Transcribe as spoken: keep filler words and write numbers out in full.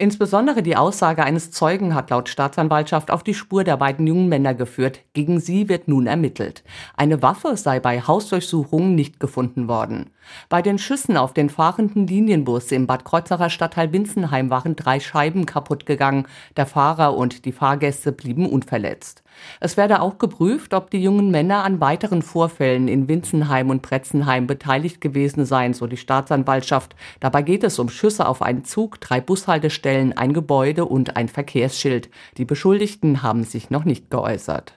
Insbesondere die Aussage eines Zeugen hat laut Staatsanwaltschaft auf die Spur der beiden jungen Männer geführt. Gegen sie wird nun ermittelt. Eine Waffe sei bei Hausdurchsuchungen nicht gefunden worden. Bei den Schüssen auf den fahrenden Linienbus im Bad Kreuznacher Stadtteil Winzenheim waren drei Scheiben kaputt gegangen. Der Fahrer und die Fahrgäste blieben unverletzt. Es werde auch geprüft, ob die jungen Männer an weiteren Vorfällen in Winzenheim und Bretzenheim beteiligt gewesen seien, so die Staatsanwaltschaft. Dabei geht es um Schüsse auf einen Zug, drei Bushaltestellen, ein Gebäude und ein Verkehrsschild. Die Beschuldigten haben sich noch nicht geäußert.